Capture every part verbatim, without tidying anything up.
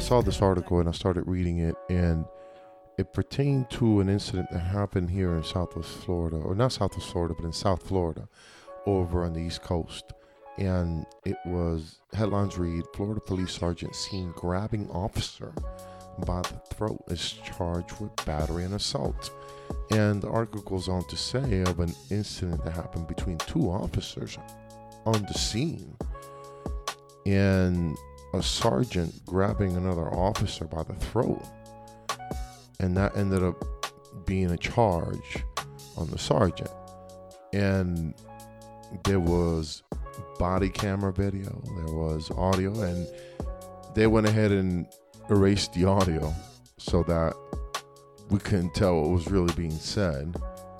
saw this article and I started reading it, and it pertained to an incident that happened here in Southwest Florida, or not Southwest Florida, but in South Florida, over on the East Coast. And it was, headlines read, Florida police sergeant seen grabbing officer by the throat is charged with battery and assault. And the article goes on to say of an incident that happened between two officers on the scene, and a sergeant grabbing another officer by the throat, and that ended up being a charge on the sergeant. And there was body camera video, there was audio, and they went ahead and erased the audio so that we couldn't tell what was really being said.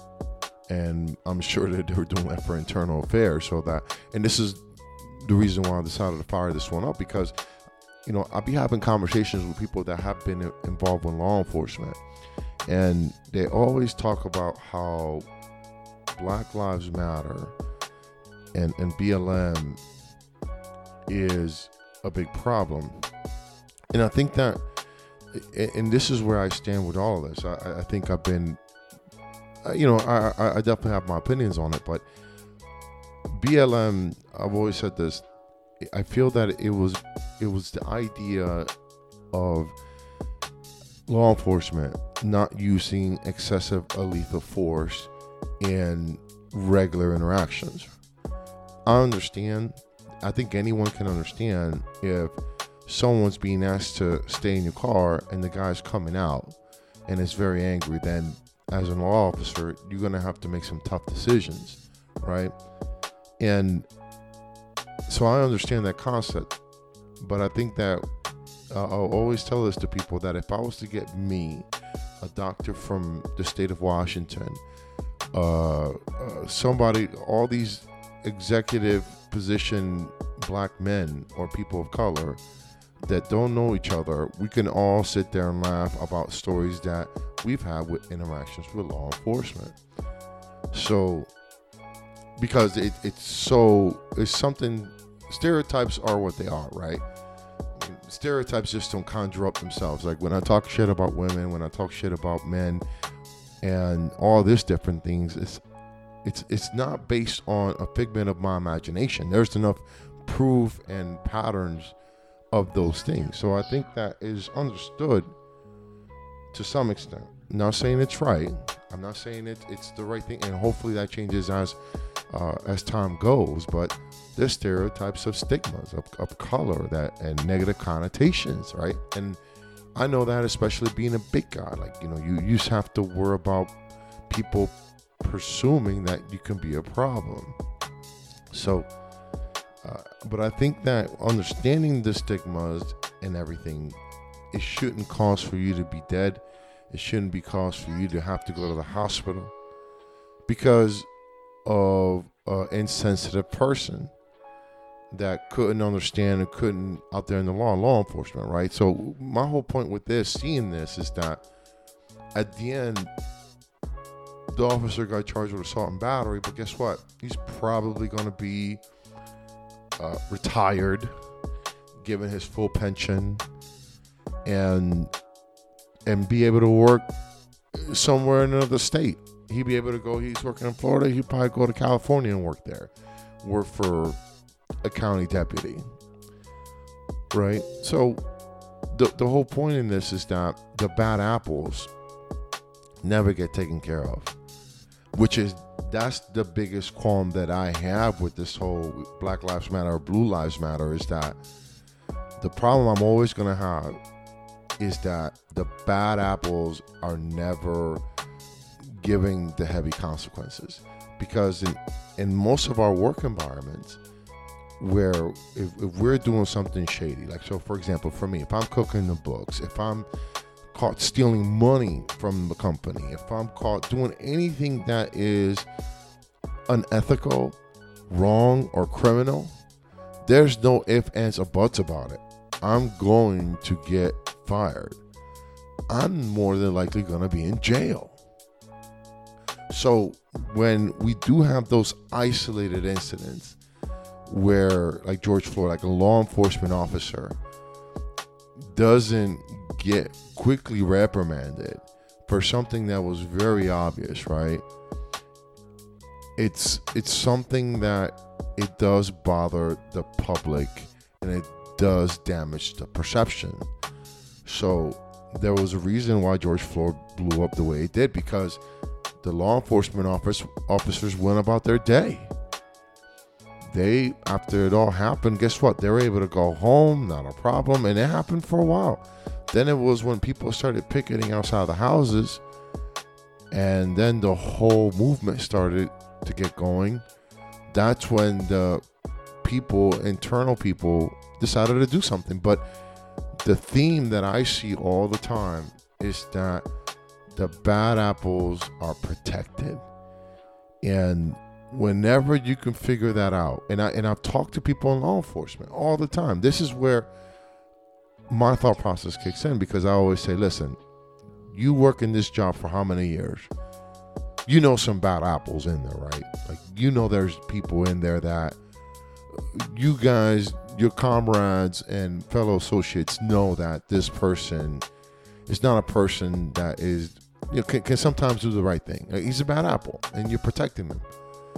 And I'm sure that they were doing that for internal affairs, so that, and this is the reason why I decided to fire this one up, because, you know, I'll be having conversations with people that have been involved with law enforcement, and they always talk about how Black Lives Matter and, and B L M is a big problem. And I think that, and this is where I stand with all of this. I, I think I've been, you know, I, I definitely have my opinions on it, but B L M, I've always said this, I feel that it was it was the idea of law enforcement not using excessive or lethal force in regular interactions. I understand. I think anyone can understand if someone's being asked to stay in your car and the guy's coming out and is very angry, then as a law officer, you're going to have to make some tough decisions, right? And so I understand that concept, but I think that uh, I'll always tell this to people, that if I was to get me, a doctor from the state of Washington, uh, uh, somebody, all these executive position black men or people of color that don't know each other, we can all sit there and laugh about stories that we've had with interactions with law enforcement. So, because it, it's so, it's something, stereotypes are what they are, right? Stereotypes just don't conjure up themselves. Like when I talk shit about women, when I talk shit about men, and all this different things, it's it's it's not based on a figment of my imagination. There's enough proof and patterns of those things. So I think that is understood to some extent. I'm not saying it's right. I'm not saying it, it's the right thing, and hopefully that changes as uh, as time goes. But there's stereotypes of stigmas of, of color that and negative connotations, right? And I know that, especially being a big guy, like, you know, you, you just have to worry about people presuming that you can be a problem. So, uh, but I think that understanding the stigmas and everything, it shouldn't cause for you to be dead. It shouldn't be cause for you to have to go to the hospital because of an insensitive person that couldn't understand and couldn't out there in the law, law enforcement, right? So my whole point with this, seeing this, is that at the end, the officer got charged with assault and battery, but guess what? He's probably going to be uh, retired, given his full pension, and and be able to work somewhere in another state. He'd be able to go, he's working in Florida, he'd probably go to California and work there, work for a county deputy, right? So the the whole point in this is that the bad apples never get taken care of, which is, that's the biggest qualm that I have with this whole Black Lives Matter or Blue Lives Matter, is that the problem I'm always going to have is that the bad apples are never giving the heavy consequences. Because in, in most of our work environments, where if, if we're doing something shady, like, so for example, for me, if I'm cooking the books, if I'm caught stealing money from the company, if I'm caught doing anything that is unethical, wrong, or criminal, there's no ifs, ands, or buts about it. I'm going to get fired. I'm more than likely going to be in jail. So when we do have those isolated incidents where, like George Floyd, like a law enforcement officer doesn't get quickly reprimanded for something that was very obvious, right? It's it's something that it does bother the public, and it does damage the perception. So there was a reason why George Floyd blew up the way it did, because the law enforcement office, officers went about their day. They, after it all happened, guess what? They were able to go home, not a problem, and it happened for a while. Then it was when people started picketing outside the houses, and then the whole movement started to get going. That's when the people, internal people, decided to do something. But the theme that I see all the time is that the bad apples are protected. And whenever you can figure that out, and, I, and I've talked to people in law enforcement all the time, this is where my thought process kicks in, because I always say, listen, you work in this job for how many years? You know some bad apples in there, right? Like, you know there's people in there that you guys, your comrades and fellow associates know that this person is not a person that is, you know, can, can sometimes do the right thing. Like, he's a bad apple, and you're protecting them.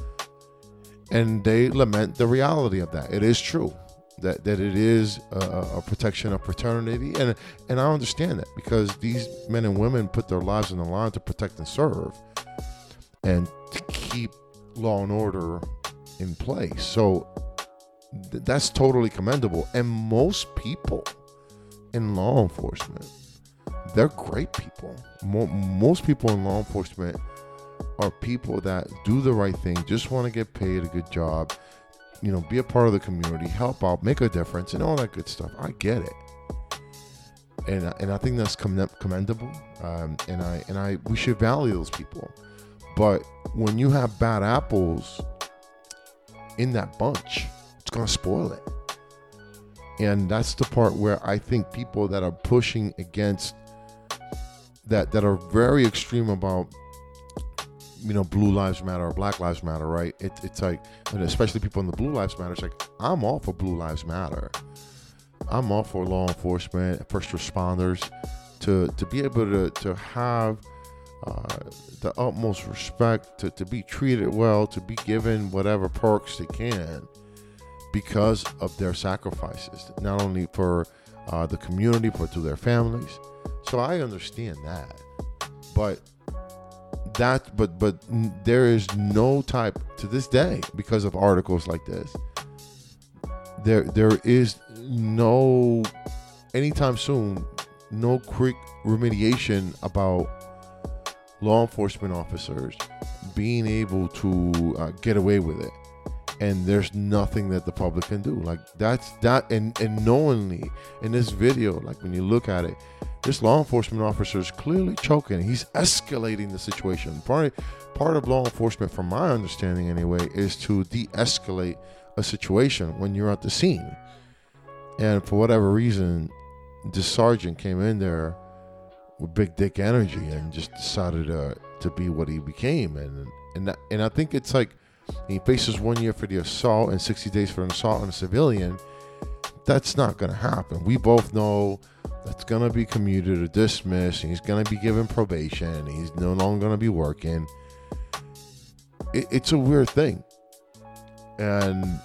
And they lament the reality of that. It is true that, that it is a, a protection of fraternity. And, and I understand that, because these men and women put their lives on the line to protect and serve and to keep law and order in place. So th- that's totally commendable. And most people in law enforcement, they're great people. Mo- most people in law enforcement are people that do the right thing, just want to get paid a good job, you know, be a part of the community, help out, make a difference, and all that good stuff. I get it, and and I think that's commendable. Um, and I and I we should value those people. But when you have bad apples in that bunch, it's gonna spoil it. And that's the part where I think people that are pushing against that, that are very extreme about, you know, Blue Lives Matter or Black Lives Matter, right? It, it's like, and especially people in the Blue Lives Matter, it's like, I'm all for Blue Lives Matter. I'm all for law enforcement, first responders, to to be able to to have uh, the utmost respect, to, to be treated well, to be given whatever perks they can because of their sacrifices, not only for uh, the community, but to their families. So I understand that, but that, but but there is no type to this day, because of articles like this. There there is no, anytime soon, no quick remediation about law enforcement officers being able to uh, get away with it. And there's nothing that the public can do. Like, that's that, and, and knowingly in this video, like when you look at it, this law enforcement officer is clearly choking. He's escalating the situation. Part of, part of law enforcement, from my understanding anyway, is to de-escalate a situation when you're at the scene. And for whatever reason, the sergeant came in there with big dick energy and just decided uh, to be what he became. And and that, and I think it's like, he faces one year for the assault and sixty days for an assault on a civilian. That's not going to happen. We both know that's going to be commuted or dismissed. He's going to be given probation. He's no longer going to be working. It, it's a weird thing. And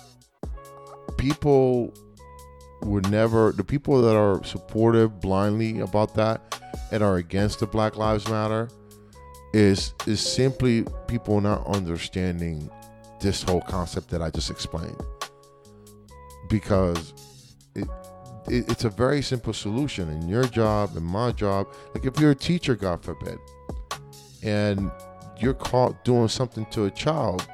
people would never, the people that are supportive blindly about that and are against the Black Lives Matter is is simply people not understanding this whole concept that I just explained. Because it, it it's a very simple solution in your job, in my job. Like, if you're a teacher, God forbid, and you're caught doing something to a child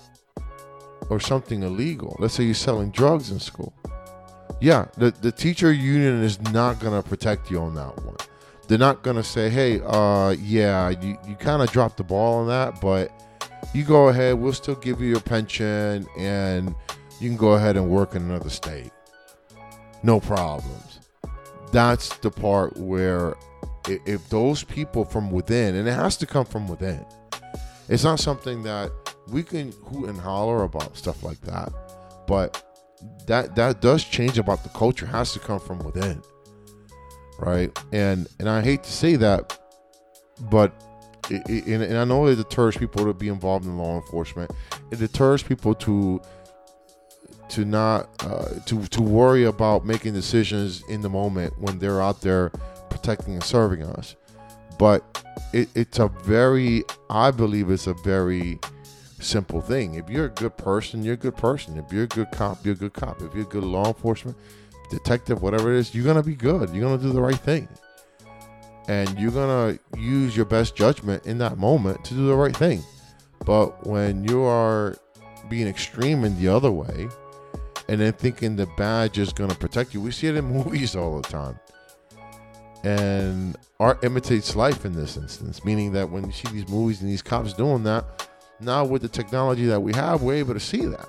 or something illegal, let's say you're selling drugs in school, yeah, the, the teacher union is not going to protect you on that one. They're not going to say, hey, uh, yeah, you, you kind of dropped the ball on that, but you go ahead, we'll still give you your pension, and you can go ahead and work in another state. No problems. That's the part where if those people from within, and it has to come from within, it's not something that we can hoot and holler about stuff like that, but that that does change about the culture. It has to come from within. right? And and I hate to say that, but it, it, and, and I know it deters people to be involved in law enforcement. It deters people to to not uh, to to worry about making decisions in the moment when they're out there protecting and serving us. But it, it's a very, I believe it's a very simple thing. If you're a good person, you're a good person. If you're a good cop, you're a good cop. If you're a good law enforcement, detective, whatever it is, you're going to be good. You're going to do the right thing. And you're going to use your best judgment in that moment to do the right thing. But when you are being extreme in the other way, and then thinking the badge is going to protect you, we see it in movies all the time. And art imitates life in this instance, meaning that when you see these movies and these cops doing that, now with the technology that we have, we're able to see that.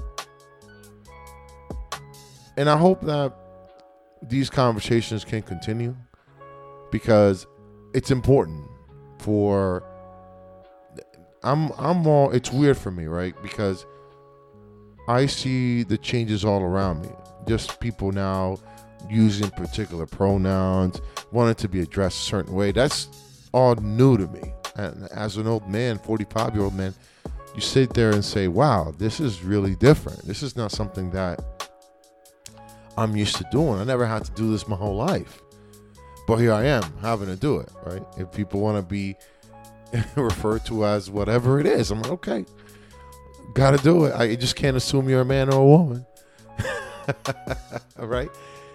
And I hope that these conversations can continue, because it's important for, I'm, I'm all, it's weird for me, right? Because I see the changes all around me. Just people now using particular pronouns, wanting to be addressed a certain way. That's all new to me. And as an old man, forty-five year old man, you sit there and say, wow, this is really different. This is not something that I'm used to doing. I never had to do this my whole life, but here I am having to do it, right? If people want to be referred to as whatever it is, I'm like, okay, gotta do it. I just can't assume you're a man or a woman. All right?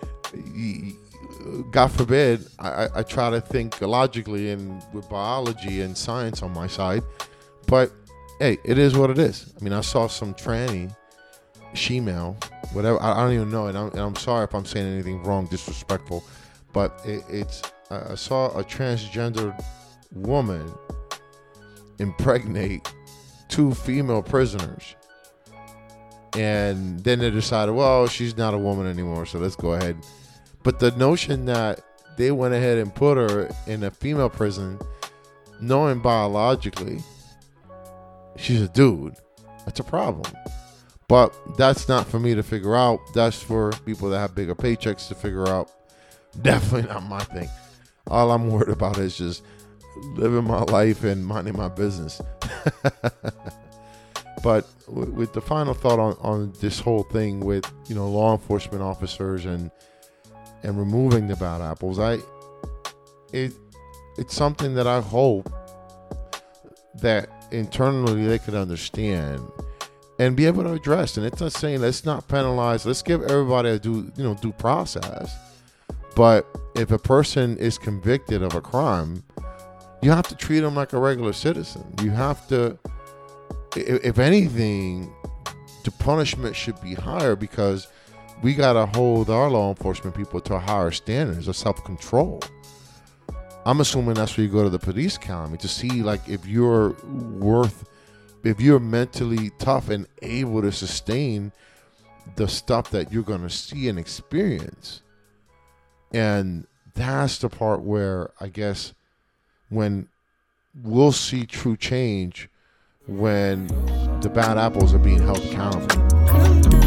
God forbid, I, I try to think logically and with biology and science on my side, but hey, it is what it is. I mean, I saw some tranny, she-male, whatever, I, I don't even know, and I'm, and I'm sorry if I'm saying anything wrong, disrespectful, but it, it's, I saw a transgender woman impregnate two female prisoners. And then they decided, well, she's not a woman anymore, so let's go ahead. But the notion that they went ahead and put her in a female prison, knowing biologically she's a dude, that's a problem. But that's not for me to figure out. That's for people that have bigger paychecks to figure out. Definitely not my thing. All I'm worried about is just living my life and minding my business. But with the final thought on, on this whole thing with, you know, law enforcement officers and and removing the bad apples, I it it's something that I hope that internally they could understand and be able to address. And it's not saying let's not penalize, let's give everybody a due, you know, due process. But if a person is convicted of a crime, you have to treat them like a regular citizen. You have to, if anything, the punishment should be higher, because we got to hold our law enforcement people to higher standards of self-control. I'm assuming that's where you go to the police academy to see, like, if you're worth, if you're mentally tough and able to sustain the stuff that you're going to see and experience. And that's the part where I guess when we'll see true change, when the bad apples are being held accountable.